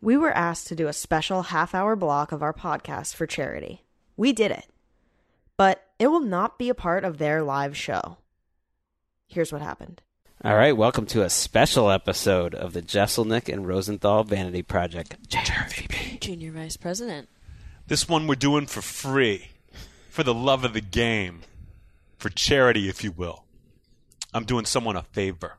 We were asked to do a special half-hour block of our podcast for charity. We did it. But it will not be a part of their live show. Here's what happened. All right, welcome to a special episode of the Jesselnick and Rosenthal Vanity Project. JRVP. Junior Vice President. This one we're doing for free, for the love of the game, for charity, if you will. I'm doing someone a favor.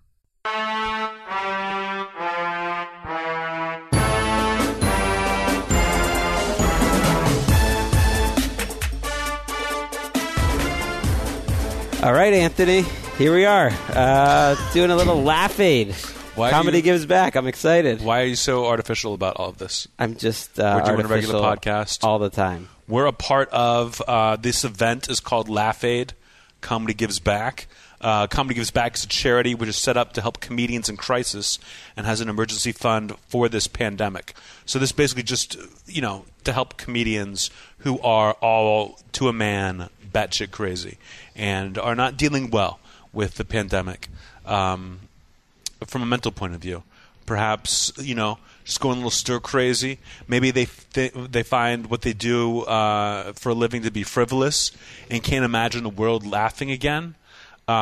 All right, Anthony, here we are, doing a little laugh aid. Comedy gives back. I'm excited. Why are you so artificial about all of this? I'm just we're doing a regular podcast all the time. We're a part of this event is called Laugh Aid. Comedy Gives Back. Comedy Gives Back is a charity which is set up to help comedians in crisis and has an emergency fund for this pandemic. So this basically just, to help comedians who are all, to a man, batshit crazy and are not dealing well with the pandemic from a mental point of view. Perhaps, just going a little stir crazy. Maybe they find what they do for a living to be frivolous and can't imagine the world laughing again. Then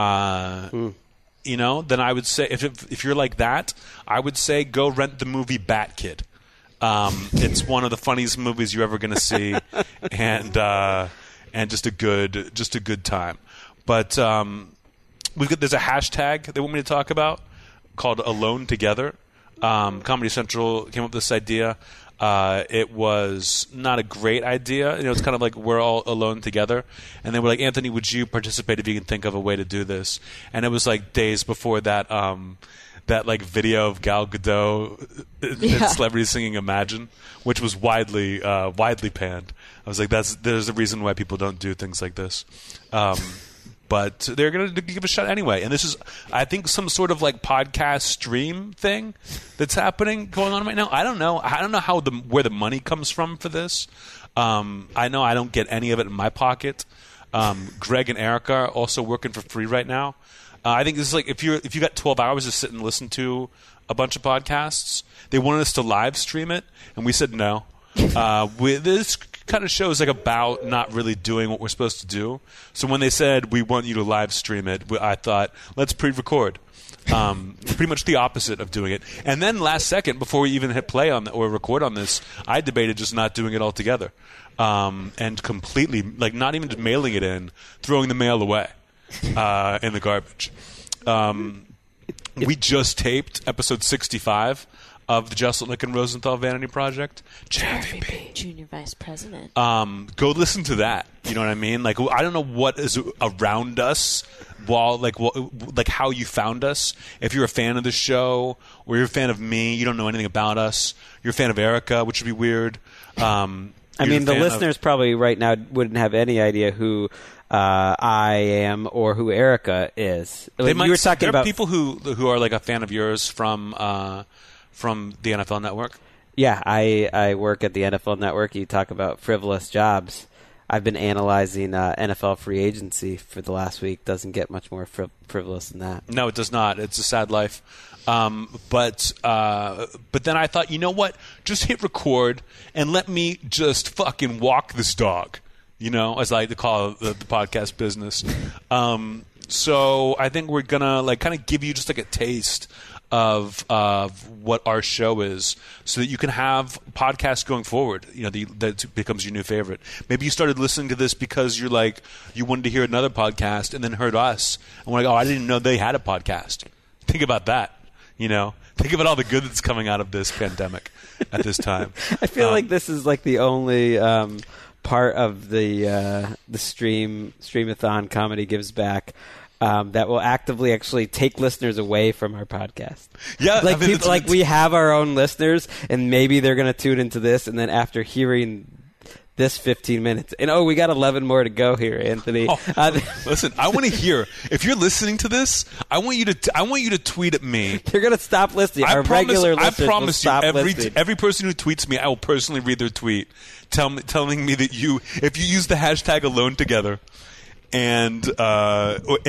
I would say, if you're like that, I would say go rent the movie Bat Kid. It's one of the funniest movies you're ever going to see, and just a good time. But there's a hashtag they want me to talk about called Alone Together. Comedy Central came up with this idea. It was not a great idea. It's kind of like we're all alone together. And they were like, Anthony, would you participate if you can think of a way to do this? And it was like days before that video of Gal Gadot and celebrities singing Imagine, which was widely panned. I was like, there's a reason why people don't do things like this. But they're going to give a shot anyway. And this is, I think, some sort of like podcast stream thing that's going on right now. I don't know how where the money comes from for this. I know I don't get any of it in my pocket. Greg and Erica are also working for free right now. I think this is like if you got 12 hours to sit and listen to a bunch of podcasts, they wanted us to live stream it, and we said no. This kind of show is like about not really doing what we're supposed to do. So when they said we want you to live stream it, I thought let's pre-record. Pretty much the opposite of doing it. And then last second, before we even hit play on or record on this, I debated just not doing it altogether, and completely like not even just mailing it in, throwing the mail away in the garbage. We just taped episode 65 of the Jesselnick and Rosenthal Vanity Project. JRVP. Junior Vice President. Go listen to that. You know what I mean? Like, I don't know what is around us, like how you found us. If you're a fan of the show or you're a fan of me, you don't know anything about us. You're a fan of Erica, which would be weird. I mean, the listeners probably right now wouldn't have any idea who I am or who Erica is. You were talking about people who are like a fan of yours from the NFL Network. Yeah, I work at the NFL Network. You talk about frivolous jobs. I've been analyzing NFL free agency for the last week. Doesn't get much more frivolous than that. No, it does not. It's a sad life. But then I thought, you know what? Just hit record and let me just fucking walk this dog. As I like to call the podcast business. So I think we're gonna like kind of give you just like a taste of what our show is, so that you can have podcasts going forward. That becomes your new favorite. Maybe you started listening to this because you wanted to hear another podcast and then heard us and were like, oh, I didn't know they had a podcast. Think about that. Think about all the good that's coming out of this pandemic at this time. I feel like this is like the only part of the Streamathon Comedy Gives Back that will actively actually take listeners away from our podcast. Yeah, like we have our own listeners, and maybe they're going to tune into this, and then after hearing this 15 minutes, and we got 11 more to go here, Anthony. Listen, I want to hear if you're listening to this. I want you to tweet at me. They're going to stop listening. I promise you, listening. every person who tweets me, I will personally read their tweet, telling me that if you use the hashtag Alone Together. And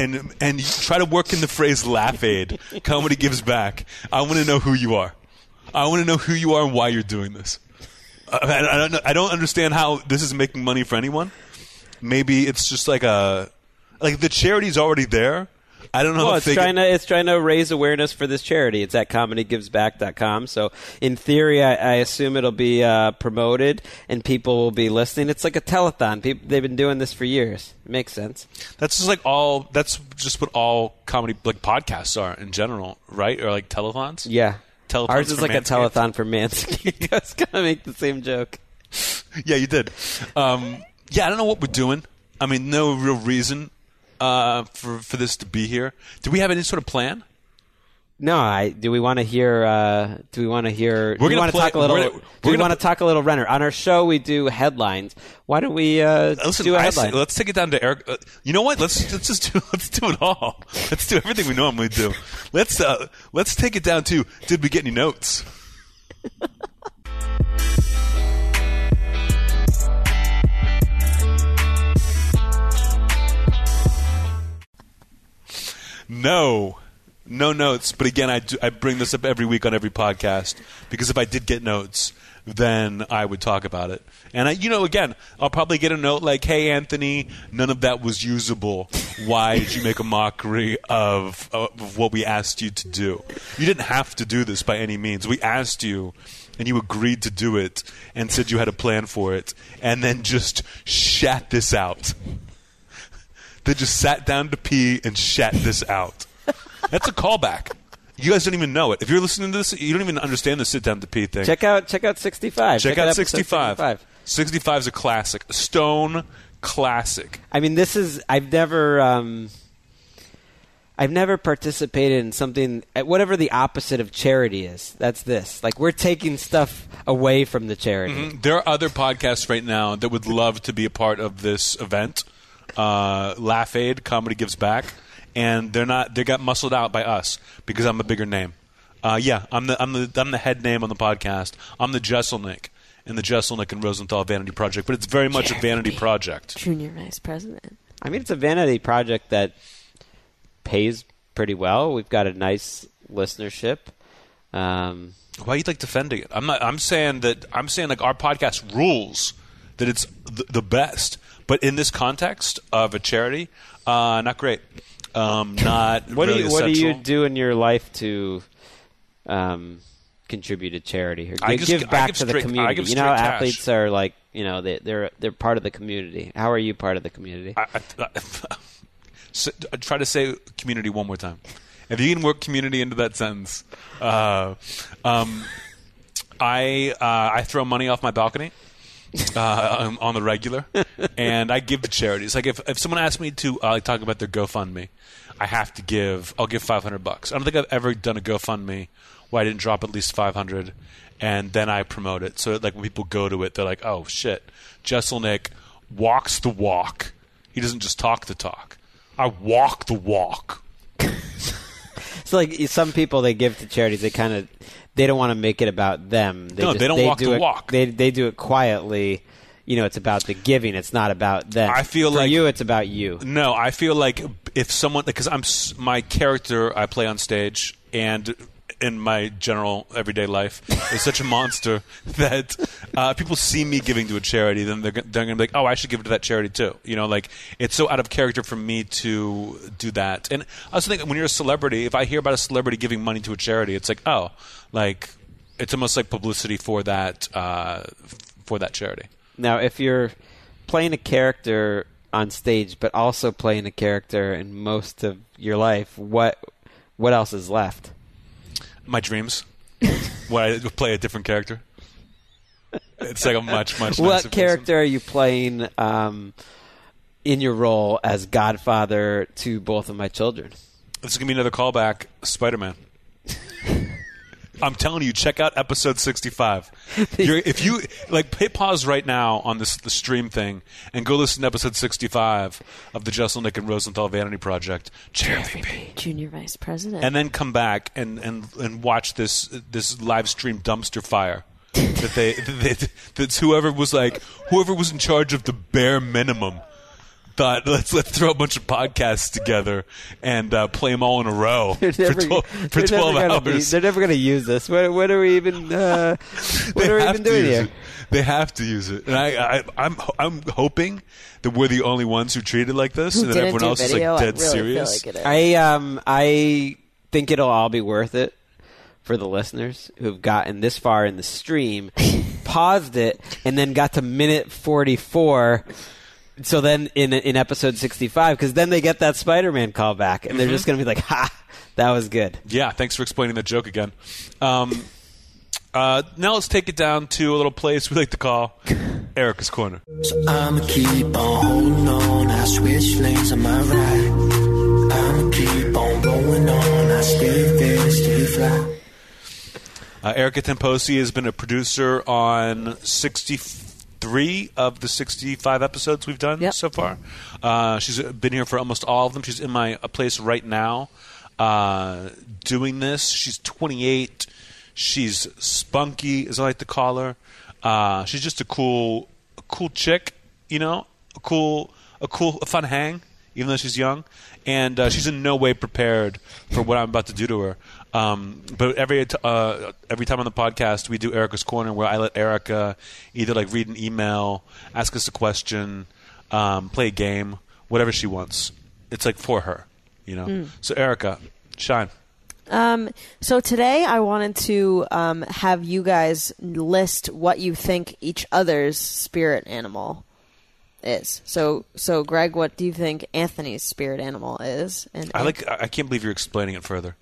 try to work in the phrase Laugh Aid. Comedy Gives Back. I want to know who you are. I want to know who you are and why you're doing this. I don't understand how this is making money for anyone. Maybe it's just like the charity's already there. I don't know. Well, it's trying to raise awareness for this charity. It's at comedygivesback.com. So in theory, I assume it'll be promoted and people will be listening. It's like a telethon. They've been doing this for years. It makes sense. That's just what all comedy like podcasts are in general, right? Or like telethons. Yeah. Telethons Ours is for like Manscaped. a telethon for Manscaped. I was gonna make the same joke. Yeah, you did. I don't know what we're doing. I mean, no real reason for this to be here. Do we have any sort of plan? No, do we want to hear? Do we want to hear? We're do we gonna want to talk a little? we're Do we want to talk a little Renner? On our show, we do headlines. Why don't we Listen, do a headline? Let's take it down to Eric. You know what? Let's do it all. Let's do everything we normally do. Let's take it down to. Did we get any notes? No notes. But again, I bring this up every week on every podcast because if I did get notes, then I would talk about it. And again, I'll probably get a note like, "Hey, Anthony, none of that was usable. Why did you make a mockery of what we asked you to do? You didn't have to do this by any means. We asked you." And you agreed to do it and said you had a plan for it and then just shat this out. They just sat down to pee and shat this out. That's a callback. You guys don't even know it. If you're listening to this, you don't even understand the sit down to pee thing. Check out 65. Check out 65. 65 is a classic. A stone classic. I mean, I've never participated in something, whatever the opposite of charity is. That's this. Like, we're taking stuff away from the charity. Mm-hmm. There are other podcasts right now that would love to be a part of this event. Laugh Aid, Comedy Gives Back, and they got muscled out by us because I'm a bigger name. I'm the head name on the podcast. I'm the Jesselnick in the Jesselnick and Rosenthal Vanity Project, but it's very much a vanity project. Junior Vice President. I mean, it's a vanity project that pays pretty well. We've got a nice listenership. Why are you like defending it? I'm saying like our podcast rules, that it's the best. But in this context of a charity, not great. Not what really what do you essential. do in your life to contribute to charity or I give back to the I community? give You know, straight athletes cash. are like, they're part of the community. How are you part of the community? I try to say community one more time. If you can work community into that sentence, I throw money off my balcony on the regular, and I give to charities. Like if someone asks me to talk about their GoFundMe, I'll give $500. I don't think I've ever done a GoFundMe where I didn't drop at least $500, and then I promote it. So like when people go to it, they're like, "Oh shit, Jesselnick walks the walk. He doesn't just talk the talk. I walk the walk." So like some people, they give to charities, they don't want to make it about them. They don't walk the walk. They do it quietly. It's about the giving. It's not about them. I feel For like you, it's about you. No, I feel like if someone, because my character I play on stage and in my general everyday life is such a monster that people see me giving to a charity, then they're going to be like, "Oh, I should give it to that charity too." Like it's so out of character for me to do that. And I also think when you're a celebrity, if I hear about a celebrity giving money to a charity, it's like, oh, like it's almost like publicity for that charity. Now, if you're playing a character on stage, but also playing a character in most of your life, what else is left? My dreams. When I play a different character. It's like a much nicer What character person. are you playing in your role as godfather to both of my children? This is going to be another callback, Spider-Man. I'm telling you, check out episode 65. If you hit pause right now on the stream thing and go listen to episode 65 of the Jesselnick and Rosenthal Vanity Project, Junior Vice President. and then come back and watch this live stream dumpster fire that's whoever was in charge of the bare minimum thought let's throw a bunch of podcasts together and play them all in a row for 12 hours. They're never going to use this. What are we even? What are we even doing here? They have to use it, and I'm hoping that we're the only ones who treat it like this, and that everyone else is like dead serious. I think it'll all be worth it for the listeners who've gotten this far in the stream, paused it, and then got to minute 44. So then in episode 65, because then they get that Spider-Man callback, and they're just going to be like, ha, that was good. Yeah, thanks for explaining that joke again. Now let's take it down to a little place we like to call Erica's Corner. So I'ma keep on holding on, I switch lanes on my ride. I'ma keep on rolling on, I stay fair, stay fly. Erica Temposi has been a producer on 63 of the 65 episodes we've done so far. She's been here for almost all of them. She's in my place right now doing this. She's 28. She's spunky, as I like to call her. She's just a cool chick, you know, a fun hang, even though she's young. And she's in no way prepared for what I'm about to do to her. But every time on the podcast, we do Erica's Corner, where I let Erica either like read an email, ask us a question, play a game, whatever she wants. It's like for her, you know. So Erica, shine. So today I wanted to have you guys list what you think each other's spirit animal is. So Greg, what do you think Anthony's spirit animal is? And I can't believe you're explaining it further.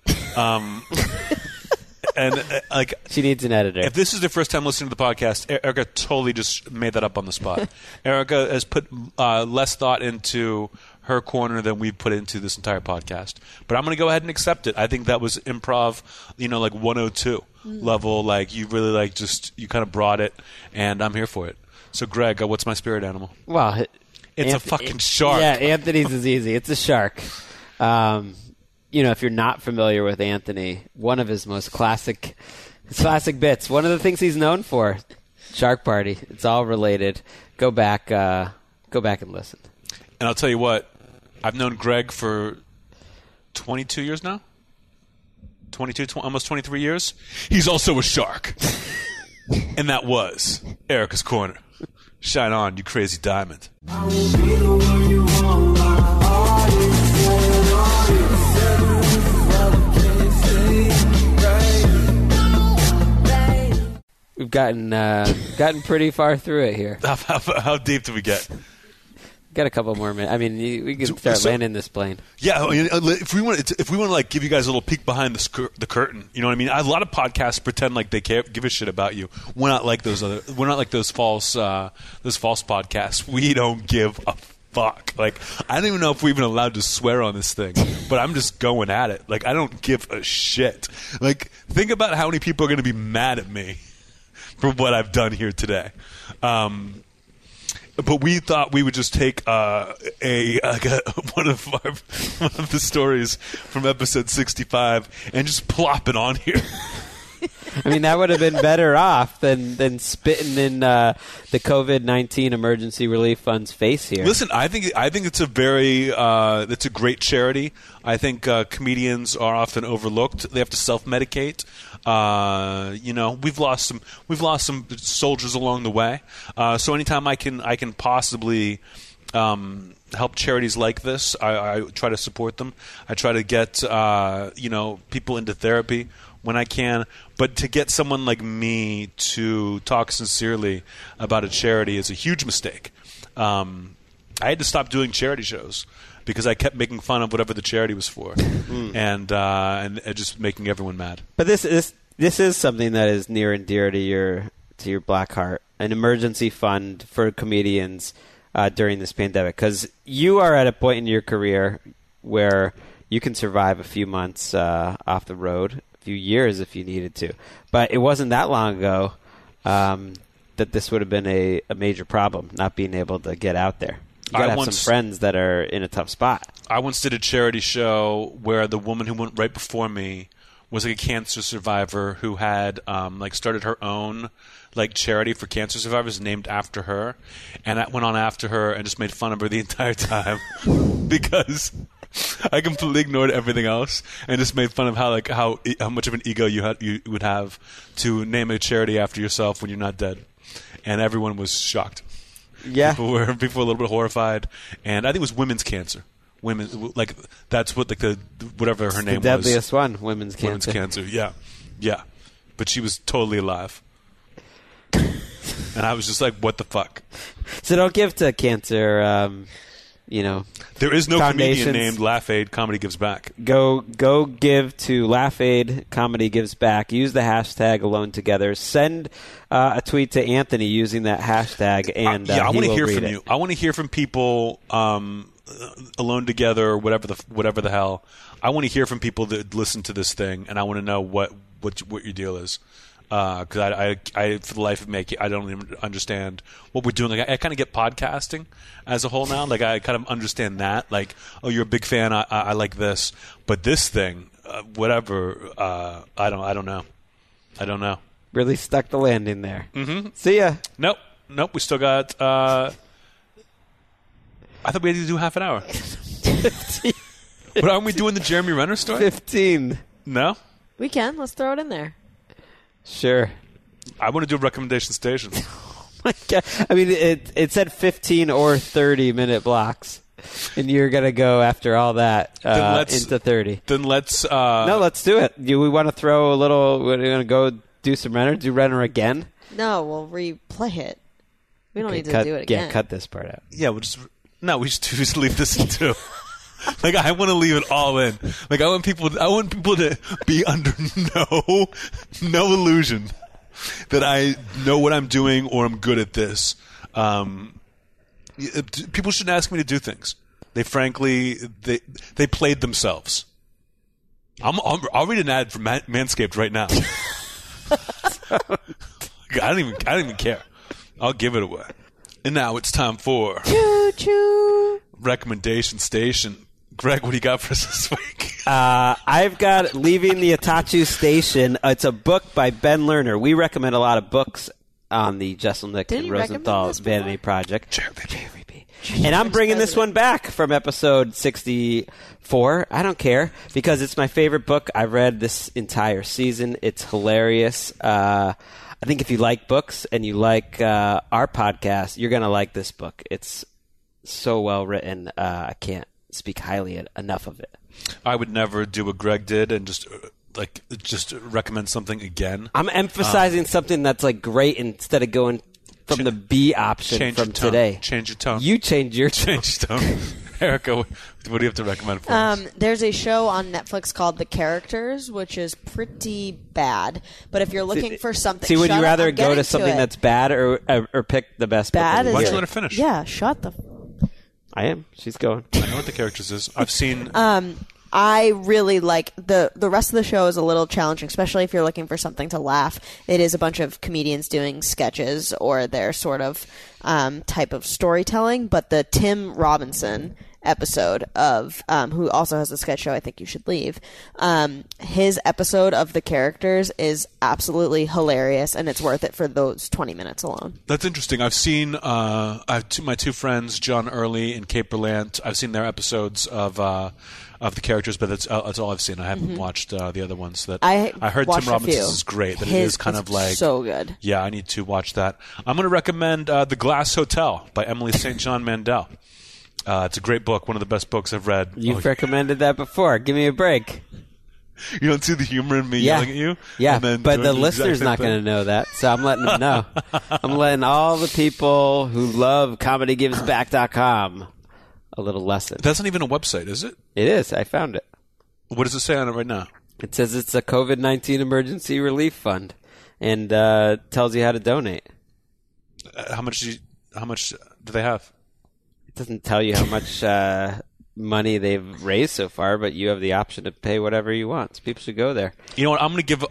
And like, she needs an editor. If this is the first time listening to the podcast, Erica totally just made that up on the spot. Erica has put less thought into her corner than we've put into this entire podcast. But I'm going to go ahead and accept it. I think that was improv, you know, like 102 level. Like you really like you kind of brought it, and I'm here for it. So Greg, what's my spirit animal? Well, it's a fucking shark. Yeah, Anthony's is easy. It's a shark. You know, if you're not familiar with Anthony, one of his most classic bits, one of the things he's known for, Shark Party. It's all related. Go back and listen. And I'll tell you what, I've known Greg for 22 years now. Almost 23 years. He's also a shark. And that was Erica's Corner. Shine on, you crazy diamond. We've gotten pretty far through it here. How deep do we get? Got a couple more minutes. I mean, we can start landing this plane. Yeah, if we want to like give you guys a little peek behind the curtain, you know what I mean? A lot of podcasts pretend like they give a shit about you. We're not like those false podcasts. We don't give a fuck. Like, I don't even know if we're even allowed to swear on this thing, but I'm just going at it. Like, I don't give a shit. Like, think about how many people are going to be mad at me for what I've done here today. But we thought we would just take one of the stories from episode 65 and just plop it on here. I mean, that would have been better off than spitting in the COVID-19 Emergency Relief Fund's face here. Listen, I think it's it's a great charity. I think comedians are often overlooked. They have to self-medicate. You know, we've lost some soldiers along the way. So anytime I can possibly help charities like this, I try to support them. I try to get people into therapy when I can. But to get someone like me to talk sincerely about a charity is a huge mistake. I had to stop doing charity shows because I kept making fun of whatever the charity was for, and just making everyone mad. But this is something that is near and dear to your black heart, an emergency fund for comedians during this pandemic, because you are at a point in your career where you can survive a few months off the road, a few years if you needed to. But it wasn't that long ago that this would have been a major problem, not being able to get out there. You got to have some friends that are in a tough spot. I once did a charity show where the woman who went right before me was like a cancer survivor who had like started her own like charity for cancer survivors named after her, and I went on after her and just made fun of her the entire time because I completely ignored everything else and just made fun of how much of an ego you would have to name a charity after yourself when you're not dead, and everyone was shocked. Yeah. People were a little bit horrified, and I think it was women's cancer. Women, like that's what like the whatever her name was. The deadliest one, women's cancer. Women's cancer, yeah. But she was totally alive, and I was just like, "What the fuck?" So don't give to cancer. There is no comedian foundations. named Laugh Aid Comedy Gives Back. Go give to Laugh Aid Comedy Gives Back. Use the hashtag Alone Together. Send a tweet to Anthony using that hashtag, and I want to hear read from it. you. I want to hear from people alone together, or whatever the hell. I want to hear from people that listen to this thing, and I want to know what your deal is. Because I for the life of me, I don't even understand what we're doing. Like I kind of get podcasting as a whole now. Like I kind of understand that. Like, oh, you're a big fan. I like this, but this thing, whatever. I don't know. I don't know. Really stuck the landing there. Mm-hmm. See ya. Nope. We still got. I thought we had to do half an hour. But aren't we doing the Jeremy Renner story? 15. No. We can. Let's throw it in there. Sure. I want to do a recommendation station. My God. I mean, it said 15 or 30-minute blocks, and you're going to go after all that into 30. Then let's... No, let's do it. We want to throw a little... We're going to go do some Renner? Do Renner again? No, we'll replay it. We don't need to cut, do it again. Yeah, cut this part out. Yeah, we just leave this in too. Like I want to leave it all in. Like I want people to be under no illusion that I know what I'm doing or I'm good at this. People shouldn't ask me to do things. They frankly they played themselves. I'll read an ad for Manscaped right now. I don't even care. I'll give it away. And now it's time for Choo-choo. Recommendation Station. Greg, what do you got for us this week? I've got Leaving the Itachu Station. It's a book by Ben Lerner. We recommend a lot of books on the Jesselnick Didn't and you recommend Rosenthal this before? Vanity Project. And I'm bringing this one back from episode 64. I don't care, because it's my favorite book I've read this entire season. It's hilarious. I think if you like books and you like our podcast, you're going to like this book. It's so well written. I can't speak highly enough of it. I would never do what Greg did and just recommend something again. I'm emphasizing something that's like great instead of going from the B option from today. Change your tone. You change your Change your tone. Erica, what do you have to recommend for us? There's a show on Netflix called The Characters, which is pretty bad. But if you're looking for something, See, would shut you up, rather I'm go getting to something it. that's bad or pick the best Bad book of Why the don't you year? let her finish? Yeah, shut the. I am. She's going. I know what The Characters is. I've seen... I really like the rest of the show is a little challenging, especially if you're looking for something to laugh. It is a bunch of comedians doing sketches or their sort of type of storytelling. But the Tim Robinson episode of who also has a sketch show, I Think You Should Leave, his episode of The Characters is absolutely hilarious, and it's worth it for those 20 minutes alone. That's interesting. I've seen my two friends, John Early and Kate Berlant. I've seen their episodes of The Characters, but that's all I've seen. I haven't watched the other ones. That I heard watched Tim a Robinson's few. is great. That it His is kind is of like so good. Yeah, I need to watch that. I'm going to recommend The Glass Hotel by Emily St. John Mandel. It's a great book, one of the best books I've read. You've recommended that before. Give me a break. You don't see the humor in me yelling at you? Yeah, and then but doing the exact listener's same not thing? going to know that, so I'm letting them know. I'm letting all the people who love ComedyGivesBack.com a little lesson. That's not even a website, is it? It is. I found it. What does it say on it right now? It says it's a COVID-19 emergency relief fund, and tells you how to donate. How much do they have? It doesn't tell you how much money they've raised so far, but you have the option to pay whatever you want. So people should go there. You know what? I'm gonna give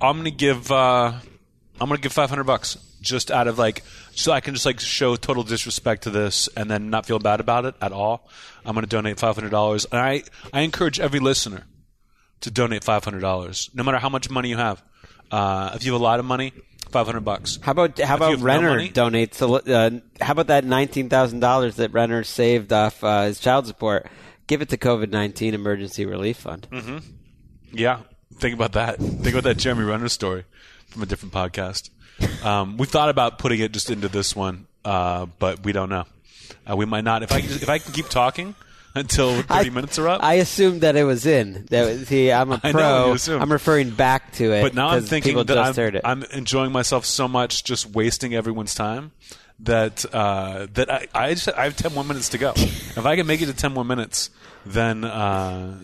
$500 just out of so I can just show total disrespect to this and then not feel bad about it at all. I'm gonna donate $500, and I encourage every listener, to donate $500. No matter how much money you have. If you have a lot of money, $500. How about Renner donates? How about that $19,000 that Renner saved off his child support? Give it to COVID-19 Emergency Relief Fund. Mm-hmm. Yeah, think about that. Think about that Jeremy Renner story from a different podcast. We thought about putting it just into this one, but we don't know. We might not. If I can keep talking until 30 minutes are up. I assumed that it was in. I'm a pro. I know you assumed. I'm referring back to it. But now I'm thinking that I'm enjoying myself so much just wasting everyone's time that I have 10 more minutes to go. If I can make it to 10 more minutes, then I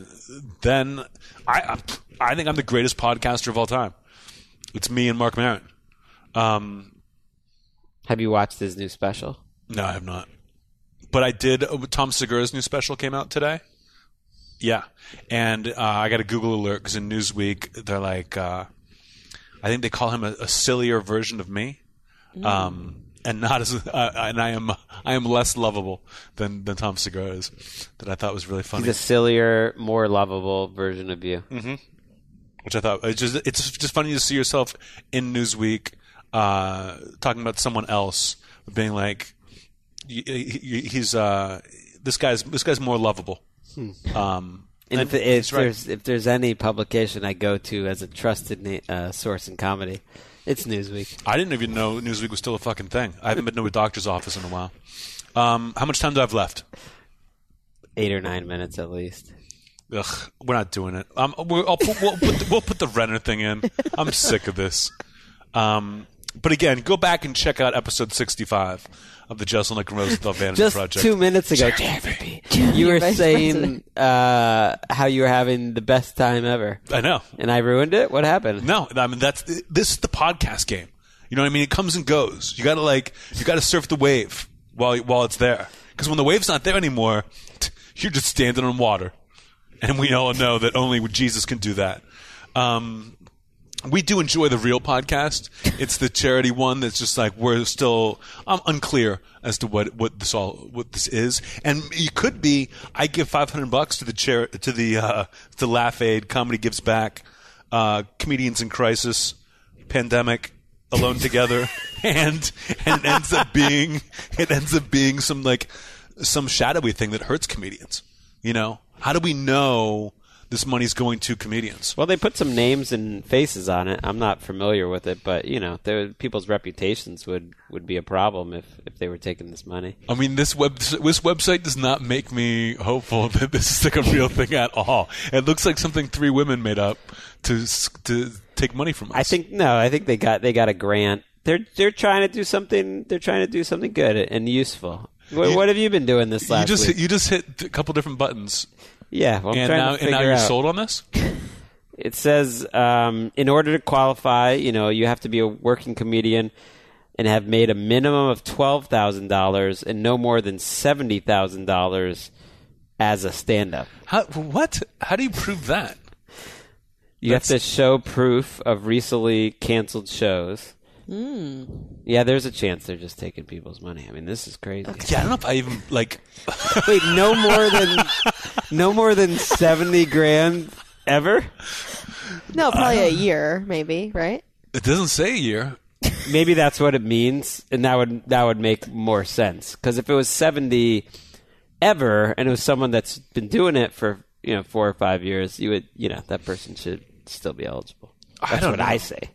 think I'm the greatest podcaster of all time. It's me and Mark Maron. Have you watched his new special? No, I have not. But I did. Tom Segura's new special came out today. Yeah. And I got a Google alert because in Newsweek, they're like, I think they call him a sillier version of me. And not as, and I am less lovable than Tom Segura is. That I thought was really funny. He's a sillier, more lovable version of you. Mm-hmm. Which I thought it's just funny to see yourself in Newsweek talking about someone else, being like, he's this guy's more lovable. And if there's any publication I go to as a trusted source in comedy, it's Newsweek. I didn't even know Newsweek was still a fucking thing. I haven't been to a doctor's office in a while. How much time do I have left? 8 or 9 minutes at least. Ugh, we're not doing it. We'll put the Renner thing in. I'm sick of this. But again, go back and check out episode 65 of the Jeselnik and Rosenthal Vanity Just Project. 2 minutes ago, you were saying how you were having the best time ever. I know. And I ruined it? What happened? No, I mean this is the podcast game. You know what I mean? It comes and goes. You gotta surf the wave while it's there. Because when the wave's not there anymore, you're just standing on water. And we all know that only Jesus can do that. We do enjoy the real podcast. It's the charity one that's just like we're still unclear as to what this is. And it could be I give $500 to the Laugh Aid, Comedy Gives Back, Comedians in Crisis, Pandemic, Alone Together, and it ends up being some shadowy thing that hurts comedians. You know, how do we know this money's going to comedians? Well, they put some names and faces on it. I'm not familiar with it, but you know, people's reputations would be a problem if they were taking this money. I mean, this website does not make me hopeful that this is like a real thing at all. It looks like something 3 women made up to take money from us. I think they got a grant. They're trying to do something. They're trying to do something good and useful. What have you been doing this last week? You just hit a couple different buttons. Yeah, well, and now you're sold on this? It says in order to qualify, you have to be a working comedian and have made a minimum of $12,000 and no more than $70,000 as a stand-up. What? How do you prove that? You have to show proof of recently canceled shows. Yeah, there's a chance they're just taking people's money. I mean, this is crazy. Okay. Yeah, I don't know if I even like. Wait, no more than 70 grand ever? No, probably a year, maybe, right? It doesn't say a year. Maybe that's what it means, and that would make more sense. Because if it was 70 ever, and it was someone that's been doing it for 4 or 5 years, you would that person should still be eligible. That's what I say.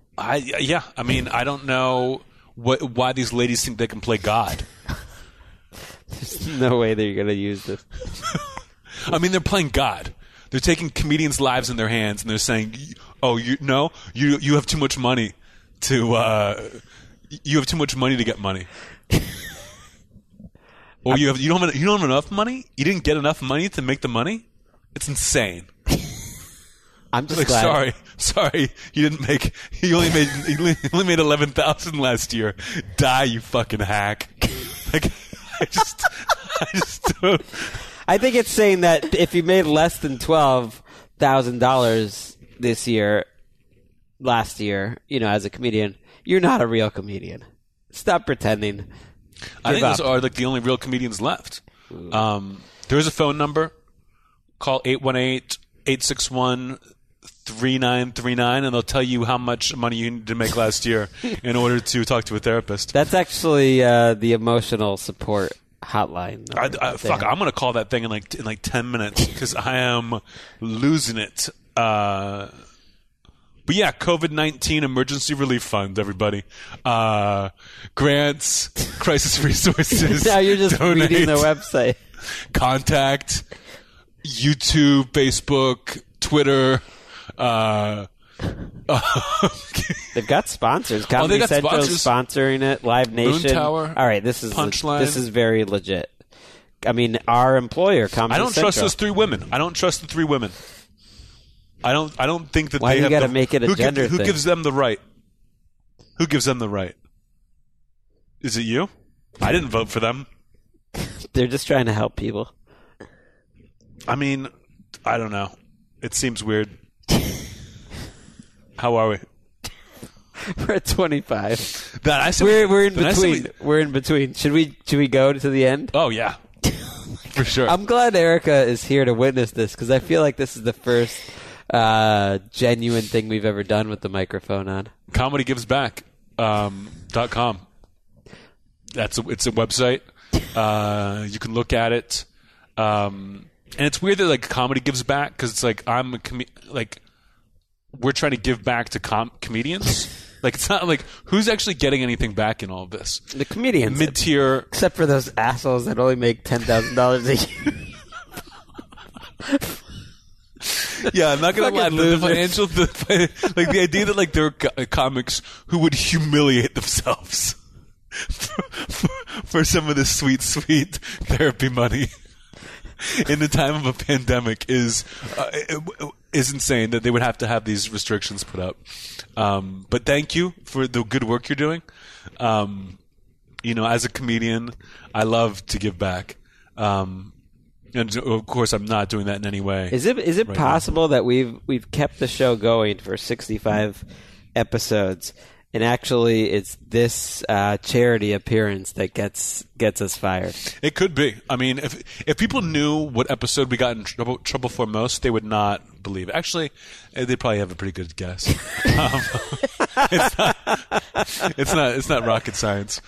I mean, I don't know why these ladies think they can play God. There's no way they're going to use this. I mean, they're playing God. They're taking comedians' lives in their hands, and they're saying, "Oh, you have too much money to get money." Or you don't have enough money. You didn't get enough money to make the money. It's insane. I'm just like, glad. Sorry, you only made 11,000 last year. Die, you fucking hack! Like, I just don't. I think it's saying that if you made less than $12,000 last year, as a comedian, you're not a real comedian. Stop pretending. I think those are like the only real comedians left. There is a phone number. Call 818. 861-3939, and they'll tell you how much money you need to make last year in order to talk to a therapist. That's actually the emotional support hotline. Fuck, I'm gonna call that thing in like 10 minutes because I am losing it. But yeah, COVID-19 emergency relief fund, everybody. Grants, crisis resources. Now you're just donate, reading the website. Contact, YouTube, Facebook, Twitter. They've got sponsors. They Comedy got Central's sponsors. sponsoring it. Live Nation. Moon Tower. All right, this is Punchline. very legit. I mean, our employer, Comedy I don't Central. trust those three women. I don't trust the three women. I don't think that Why they you have gotta make it a gender who thing? gives them the right? Who gives them the right? Is it you? I didn't vote for them. They're just trying to help people. I mean, I don't know. It seems weird. How are we? We're at 25. We're in between. We're in between. Should we go to the end? Oh yeah, for sure. I'm glad Erica is here to witness this because I feel like this is the first genuine thing we've ever done with the microphone on. ComedyGivesBack.com. It's a website. You can look at it, and it's weird that like Comedy Gives Back because it's like we're trying to give back to comedians. Like it's not like who's actually getting anything back in all of this. The comedians, mid-tier, except for those assholes that only make $10,000 a year. Yeah, I'm not gonna lie. Fucking The losers. financial, like the idea that like there are comics who would humiliate themselves for some of this sweet therapy money in the time of a pandemic is insane. That they would have to have these restrictions put up. But thank you for the good work you're doing. As a comedian, I love to give back. And of course, I'm not doing that in any way. Is it right possible that we've kept the show going for 65 episodes, and actually it's this charity appearance that gets us fired? It could be. I mean, if people knew what episode we got in trouble for most, they would not believe it. Actually, they probably have a pretty good guess. It's not rocket science.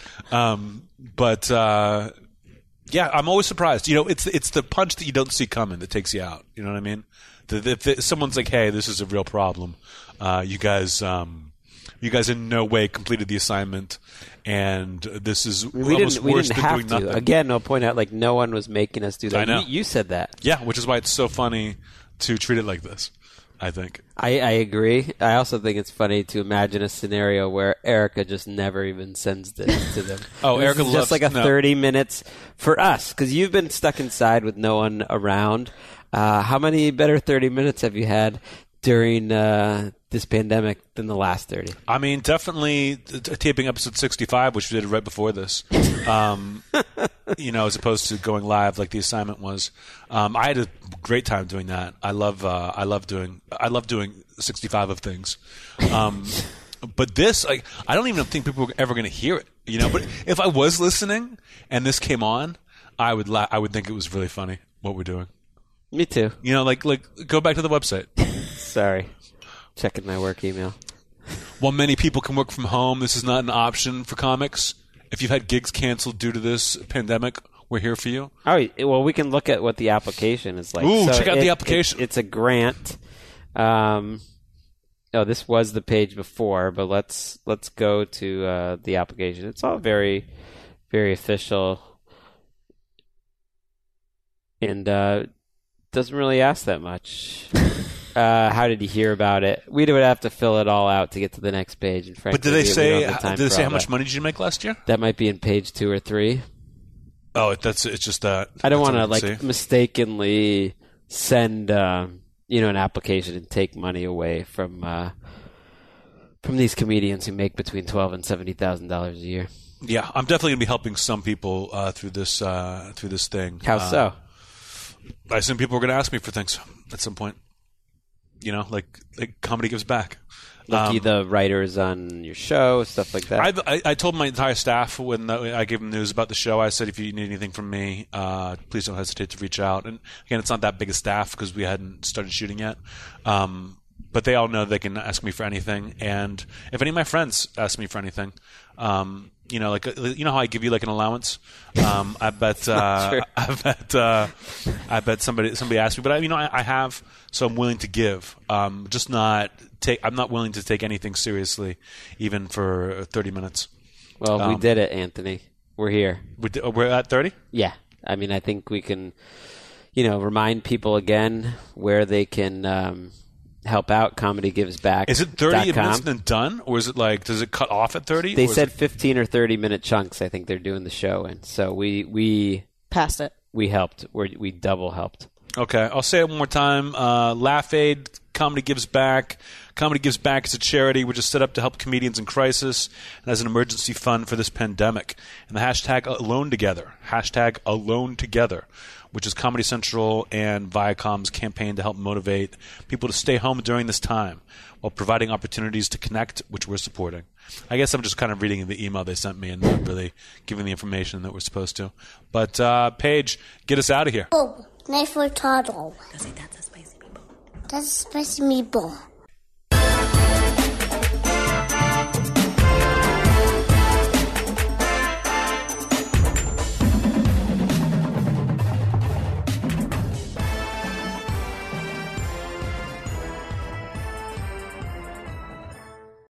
Yeah, I'm always surprised. It's the punch that you don't see coming that takes you out. You know what I mean? If someone's like, "Hey, this is a real problem. You guys in no way completed the assignment, and this is almost worse than doing nothing." Again, I'll point out, like, no one was making us do that. I know. You said that. Yeah, which is why it's so funny to treat it like this, I think. I agree. I also think it's funny to imagine a scenario where Erica just never even sends this to them. Oh, This Erica is just loves- like a no. 30 minutes for us, because you've been stuck inside with no one around. How many better 30 minutes have you had during this pandemic than the last 30? I mean, definitely taping episode 65, which we did right before this. As opposed to going live like the assignment was. I had a great time doing that. I love doing 65 of things. But this, I don't even think people were ever going to hear it. But if I was listening and this came on, I would think it was really funny what we're doing. Me too. Go back to the website. Sorry. Checking my work email. While many people can work from home, this is not an option for comics. If you've had gigs canceled due to this pandemic, we're here for you. Oh, well, we can look at what the application is like. Ooh, check out the application. It's a grant. This was the page before, but let's go to the application. It's all very, very official, and doesn't really ask that much. How did you hear about it? We would have to fill it all out to get to the next page. And frankly, But did they say how how much money did you make last year? That might be in page 2 or 3. Oh, it's just that. I don't That's want to what I can see. mistakenly send an application and take money away from these comedians who make between $12,000 and $70,000 a year. Yeah, I'm definitely going to be helping some people through this thing. How so? I assume people are going to ask me for things at some point. like comedy gives back. Lucky the writers on your show, stuff like that. I told my entire staff when I gave them news about the show, I said, if you need anything from me, please don't hesitate to reach out. And again, it's not that big a staff because we hadn't started shooting yet. But they all know they can ask me for anything. And if any of my friends ask me for anything, how I give you like an allowance? I bet somebody asked me, but I have, so I'm willing to give. I'm not willing to take anything seriously, even for 30 minutes. Well, we did it, Anthony. We're here. We're at 30? Yeah. I mean, I think we can, remind people again where they can help out. Comedy Gives Back. Is it 30 minutes and then done? Or is it does it cut off at 30? They said 15 or 30-minute chunks, I think they're doing the show in. So we passed it. We helped. We double helped. Okay. I'll say it one more time. Laugh Aid, Comedy Gives Back. Comedy Gives Back is a charity which is set up to help comedians in crisis and as an emergency fund for this pandemic. And the hashtag Alone Together, which is Comedy Central and Viacom's campaign to help motivate people to stay home during this time while providing opportunities to connect, which we're supporting. I guess I'm just kind of reading the email they sent me and not really giving the information that we're supposed to. But, Paige, get us out of here. Oh, nice for toddle. That's a spicy meatball. That's a spicy meatball.